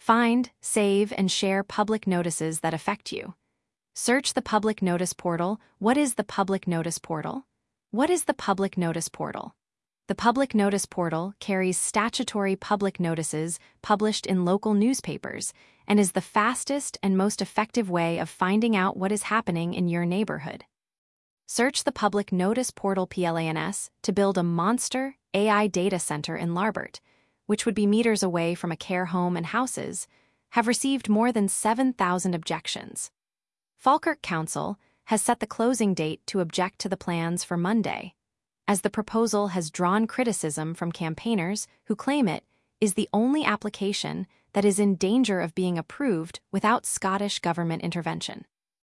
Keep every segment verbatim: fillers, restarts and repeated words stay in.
Find, save, and share public notices that affect you. Search the Public Notice Portal. What is the Public Notice Portal? What is the Public Notice Portal? The Public Notice Portal carries statutory public notices published in local newspapers and is the fastest and most effective way of finding out what is happening in your neighborhood. Search the Public Notice Portal plans to build a monster A I data center in Larbert, which would be meters away from a care home and houses, have received more than seven thousand objections. Falkirk Council has set the closing date to object to the plans for Monday, as the proposal has drawn criticism from campaigners who claim it is the only application that is in danger of being approved without Scottish government intervention.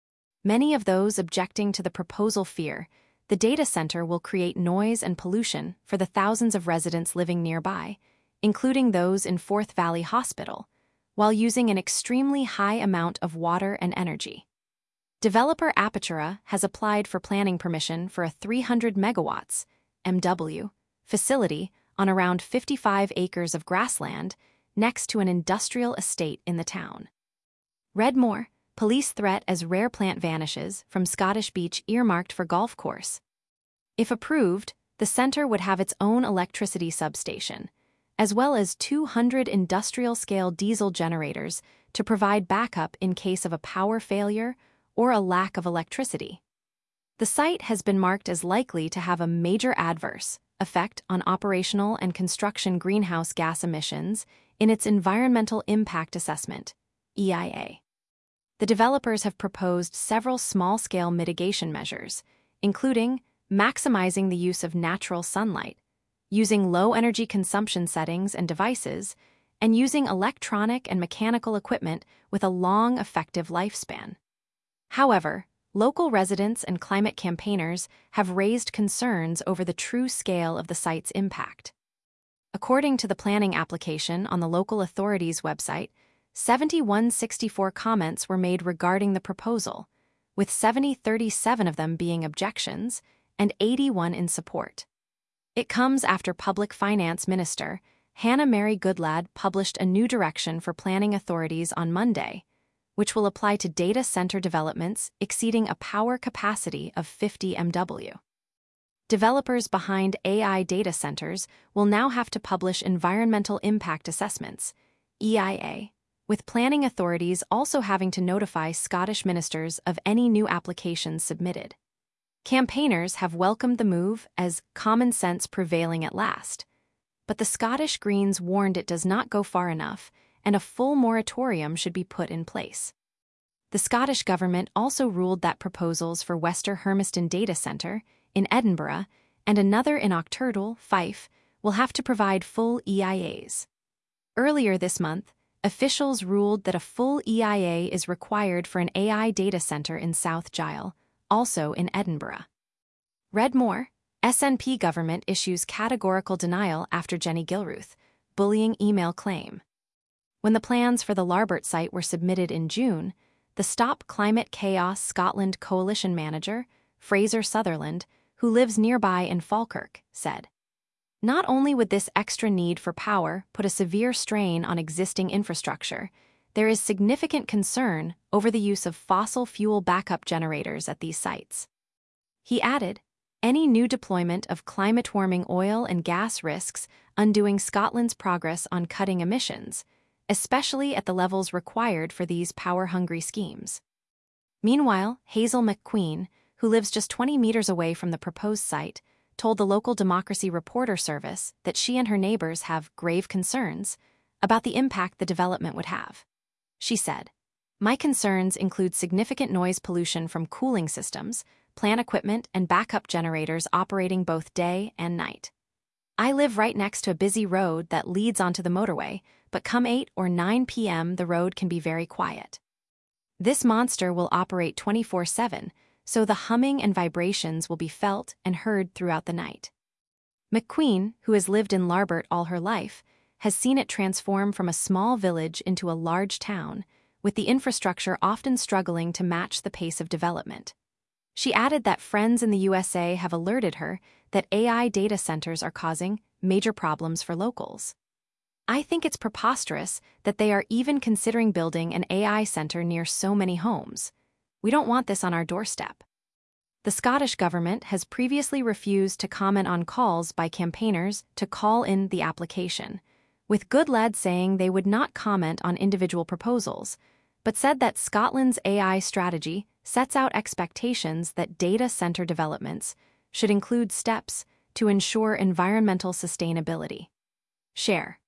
Many of those objecting to the proposal fear the data center will create noise and pollution for the thousands of residents living nearby, including those in Forth Valley Hospital, while using an extremely high amount of water and energy. Developer Apatura has applied for planning permission for a three hundred megawatts M W facility on around fifty-five acres of grassland next to an industrial estate in the town. Redmore, police threat as rare plant vanishes from Scottish Beach earmarked for golf course. If approved, the center would have its own electricity substation, as well as two hundred industrial-scale diesel generators to provide backup in case of a power failure or a lack of electricity. The site has been marked as likely to have a major adverse effect on operational and construction greenhouse gas emissions in its Environmental Impact Assessment, E I A. The developers have proposed several small-scale mitigation measures, including maximizing the use of natural sunlight, using low-energy consumption settings and devices, and using electronic and mechanical equipment with a long, effective lifespan. However, local residents and climate campaigners have raised concerns over the true scale of the site's impact. According to the planning application on the local authorities' website, seven thousand one hundred sixty-four comments were made regarding the proposal, with seven thousand thirty-seven of them being objections and eighty-one in support. It comes after Public Finance Minister Hannah Mary Goodlad published a new direction for planning authorities on Monday, which will apply to data center developments exceeding a power capacity of fifty megawatts. Developers behind A I data centers will now have to publish environmental impact assessments, E I A, with planning authorities also having to notify Scottish ministers of any new applications submitted. Campaigners have welcomed the move as common sense prevailing at last, but the Scottish Greens warned it does not go far enough and a full moratorium should be put in place. The Scottish government also ruled that proposals for Wester Hermiston Data Centre in Edinburgh and another in Auchterarder, Fife, will have to provide full E I As. Earlier this month, officials ruled that a full E I A is required for an A I data center in South Gyle, also in Edinburgh. Redmore, S N P government issues categorical denial after Jenny Gilruth, bullying email claim. When the plans for the Larbert site were submitted in June, the Stop Climate Chaos Scotland coalition manager, Fraser Sutherland, who lives nearby in Falkirk, said, "Not only would this extra need for power put a severe strain on existing infrastructure, there is significant concern over the use of fossil fuel backup generators at these sites." He added, "Any new deployment of climate-warming oil and gas risks undoing Scotland's progress on cutting emissions, especially at the levels required for these power-hungry schemes." Meanwhile, Hazel McQueen, who lives just twenty meters away from the proposed site, told the local Democracy Reporter Service that she and her neighbors have grave concerns about the impact the development would have. She said, "My concerns include significant noise pollution from cooling systems, plant equipment, and backup generators operating both day and night. I live right next to a busy road that leads onto the motorway, but come eight or nine p m the road can be very quiet. This monster will operate twenty-four seven, so the humming and vibrations will be felt and heard throughout the night." McQueen, who has lived in Larbert all her life, has seen it transform from a small village into a large town, with the infrastructure often struggling to match the pace of development. She added that friends in the U S A have alerted her that A I data centers are causing major problems for locals. I think it's preposterous that they are even considering building an A I center near so many homes. We don't want this on our doorstep. The Scottish government has previously refused to comment on calls by campaigners to call in the application, with Goodlad saying they would not comment on individual proposals, but said that Scotland's A I strategy sets out expectations that data center developments should include steps to ensure environmental sustainability. Share.